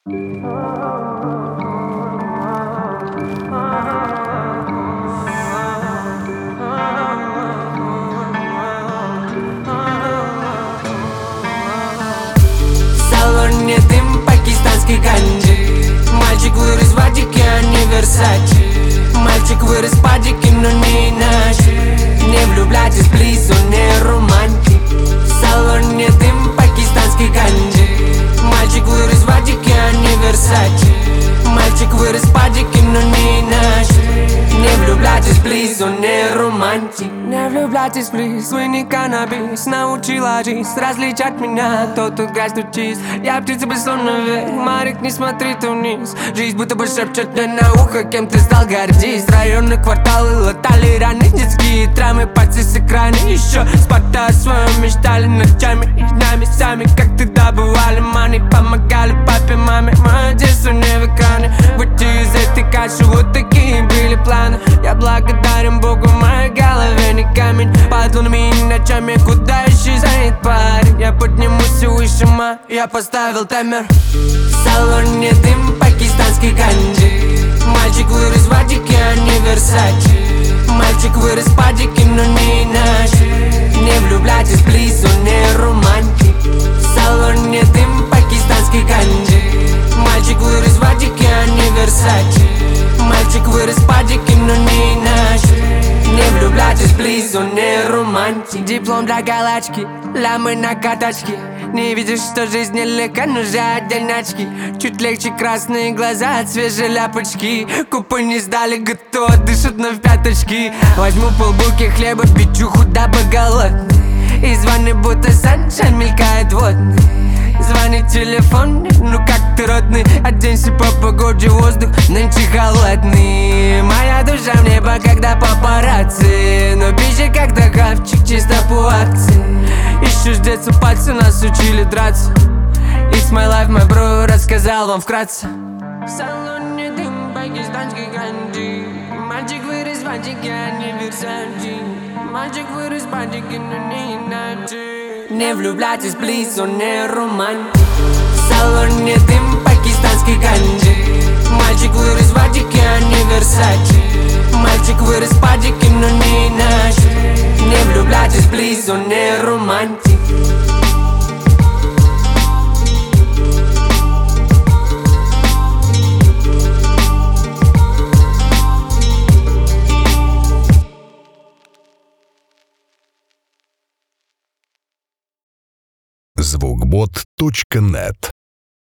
салоне дым пакистанской ганджи. Мальчик вырос в Адике, а не Версачи. Мальчик вырос в падике, но не иначе. Не влюбляйтесь, плиз, он не романтик. В салоне дым пакистанской ганджи. Мальчик вырос в Адике, а не Версачи. Мальчик вырос в падике, но не иначе. Не влюбляйтесь, плиз, он не романтик. Не влюбляйтесь, плиз, вы не каннабис. Научила жизнь различать меня, тот, тут грязь, тут чист. Я птица без наверх, Марик, не смотри ты вниз. Жизнь будто бы шепчет мне на ухо, кем ты стал, гордись. Районные кварталы латали раны, детские травмы, пальцы с экрана. Еще спорта о своем мечтали ночами и днями. Сами как-то добывали мани, помогали папе, маме. Мое детство не в экране, выйти из этой каши, вот такие были планы. Я благодарен Богу, в моей голове не камень. Под лунами и ночами, куда исчезает парень. Я поднимусь все выше, я поставил таймер. В салоне дым пакистанской ганджи. Мальчик вырос в Адике, а не Версачи. Мальчик вырос в падике, но не иначе. Не влюбляйтесь, плиз, он не романтик. В салоне дым пакистанской ганджи. Мальчик вырос в Адике, а не Версачи. Мальчик вырос в падике, но не иначе. Не влюбляйтесь, плиз, он не романтик. Диплом для галочки, лямы на каточке. Не видишь, что жизнь нелегка, нужны отдельные очки. Чуть легче красные глаза от свежей ляпочки. Купы не сдали, готово, дышат на в пяточки. Возьму полбуки хлеба, печуху, дабы голодный. Из ванны будто саншайн мелькает водный. Звонит телефон, ну как ты, родный? Оденься по погоде, воздух нынче холодный. Моя душа в небо, когда папарацци. Но пища как-то хавчик, чисто по акции. Еще с детства пальцы нас учили драться. It's my life, my bro, рассказал вам вкратце. В салоне дым пакистанской ганджи. Мальчик вырос в Адике, а не Версачи. Мальчик вырос в падике, но не иначе. Не влюбляйтесь, плиз, он не романтик. В салоне дым пакистанской ганджи. Мальчик вырос в Адике, а не Версачи. Мальчик вырос в падике, но не иначе. Не влюбляйтесь, плиз, он не романтик. Звукбот.нет